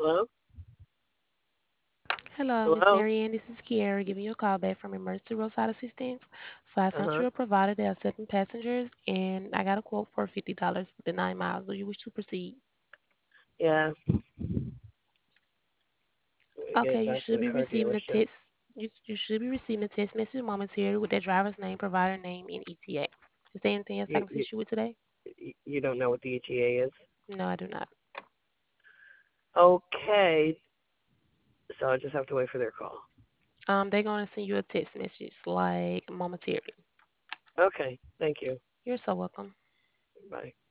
Hello? Hello, Miss Hello? Marianne. This is Kiara giving you a call back from Emergency Roadside Assistance. So I found Uh-huh. you a provider that has 7 passengers, and I got a quote for $50 for the 9 miles. Do you wish to proceed? Yeah. Let me Okay, get you back to should the be car receiving a dealership. text. You should be receiving a text message momentarily with that driver's name, provider name, and ETA. Is there anything else I You, can you assist you with today? you don't know what the ETA is? No, I do not. Okay. So I just have to wait for their call. They're gonna send you a text message like momentarily. Okay. Thank you. You're so welcome. Bye.